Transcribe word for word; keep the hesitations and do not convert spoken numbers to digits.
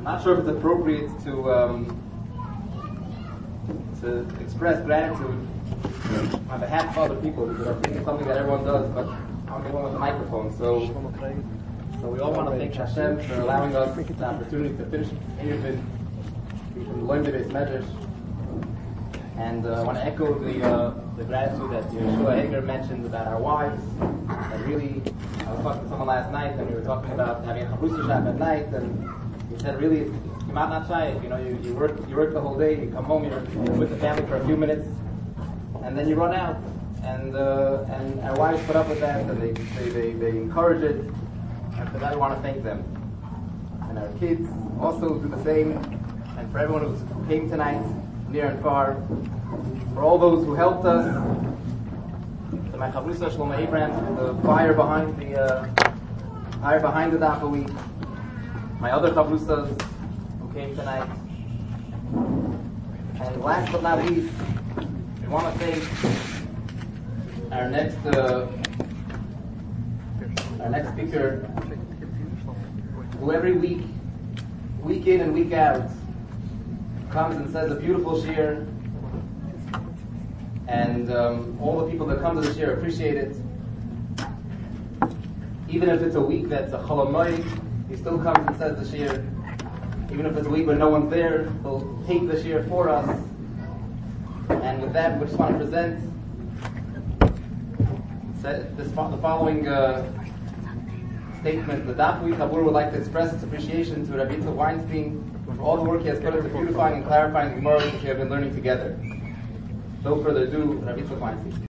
not sure if it's appropriate to um, to express gratitude on behalf of other people, because I think it's something that everyone does, but I'm the one with the microphone. So, so we all want to thank Hashem for allowing us the opportunity to finish Eruvin from the Loim Beis Medrash. And uh, I want to echo the uh, the gratitude that Yeshua Hager mentioned about our wives. And really, I was talking to someone last night, and we were talking about having a Chavrusa Shab at night, and he said, really, you might not try it. You know, you, you work you work the whole day, you come home, you're, you're with the family for a few minutes, and then you run out. And uh, and our wives put up with that, and they they, they, they encourage it. And for that, we want to thank them. And our kids also do the same. And for everyone who came tonight, near and far, for all those who helped us, to my Chavrusa Shlomo Abraham, the fire behind the uh, fire behind the Daf week, my other Chavrusas who came tonight, and last but not least, we want to thank our next uh, our next speaker, who every week, week in and week out, comes and says a beautiful shir, and um, all the people that come to the shir appreciate it. Even if it's a week that's a Chol Hamoed, he still comes and says the shir. Even if it's a week when no one's there, he'll take the shir for us. And with that, we just want to present this, the following uh, statement. The Daf Week Chabur would like to express its appreciation to Rabbi Yitzchak Weinstein for all the work he has put into beautifying and clarifying the Gemara which we have been learning together. No further ado, Rabbi Yitzchak Weinstein.